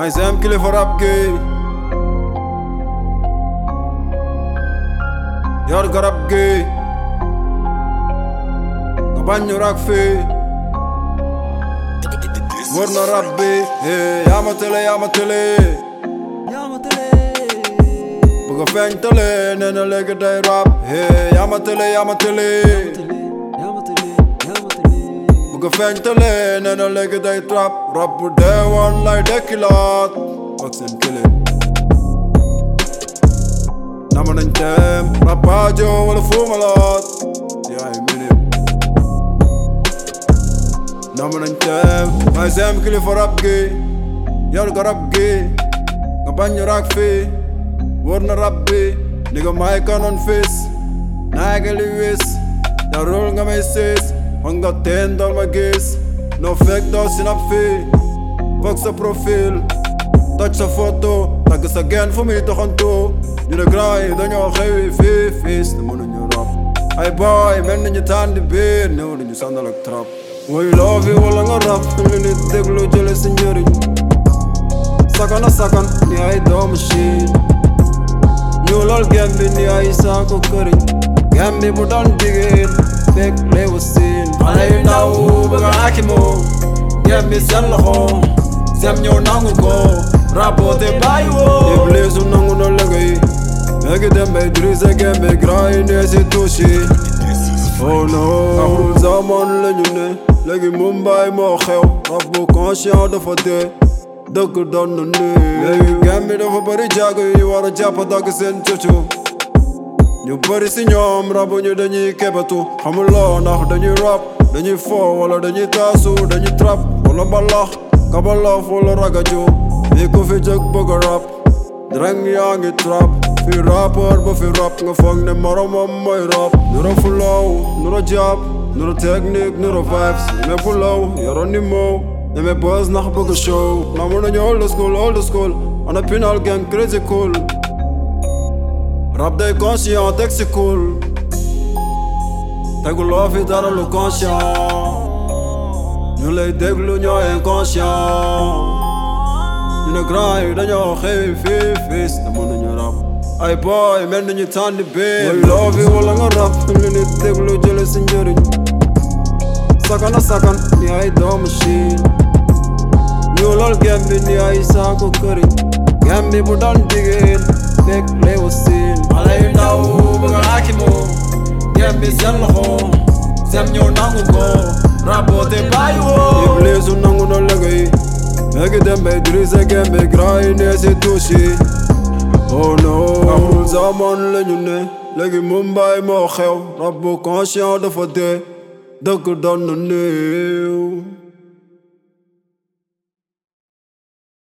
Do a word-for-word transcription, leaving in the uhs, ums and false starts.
My Sam kilifa rap gi yor garab gi nga bañ ñu rak fi wër na rap bi yaa ma tële yaa ma tële bëgg a feeñ tële nee na léegi day rap yaa ma tële yaa ma tële bëgg a feeñ tële nee na léegi day trap rap bu dee woon lay dekkilaat ak seen tële nama nañ teem rapajo wala fuumalaat yaay minute nama nañ teem may Sam kilifa rap gi yor garab gi nga bañ ñu rak fi wër na rap bi ni nga may kanon fis naage li wis darul nga may siis man nga teen dool ma gis no fake doo sinap fi foog sa profil toj sa photo tagg sa gen fu muy doxantu ñu ne grand yi dañoo xewi fii fiis te mënuñu rap ay boy mel nañu tànn biir néew nañu sàndal ak trap woy loo fi wala nga rap li nit déglu jële si njëriñ sakan a sakan ni ay doomu Chine ñu lool gem bi ni ay saako këriñ gem bi bu doon jigéen fekk léewu siin xale yu ndaw bëgg a akimoo gem bi seen loxo sem ñëw nangu ko rapote bàyyi woo Iblisu nangu na liggéey léegi dem bay drise gem bi grand yi nee si tuusi oh no axul zaman la ñu ne léegi Mumbai moo xew rap bu conscient dafa dee dëgg doon na ni léegi gem bi dafa bëri jaago yi war a jàpp dagg seen cucu ñu bëri si ñoom rabu ñu dañuy kebatu xamuloo ndax dañuy rap dañuy fo wala dañuy taasu dañuy trap wala mbalax kabaloof wala ragaju fii ku fi jóg bëgg a rap drang yaa ngi trap fii rappeur ba fi rap nga foog ne moromam mooy rap nuro flow nuro jab nuro technique nuro vibes ñeme flow yoro ni mow ñeme buzz nax bëgg show na mu nañu old school old school ana pinal gang crazy cool rap day conscient teg si cool teguloo fi dara lu conscient ñu lay déglu ñoo inconscient ñu ne grand yi dañoo xewi fii fiis te mënuñu rap ay boy mel nañu tànn biir woy loo fi wala nga rap li nit déglu jële si njëriñ sakan a sakan ni ay doomu Chine ñu lool gem bi ni ay saako këriñ gem bi bu doon jigéen fekk léewu siin xale yu ndaw bëgg a akimoo gem bi seen loxo sem ñëw nangu ko rapote bàyyi woo Iblisu nangu na liggéey léegi dem bay drise gem bi grand yi nee si tuusi oh no axul zaman la ñu ne léegi Mumbai moo xew rap bu conscient dafa dee dëgg doon na néew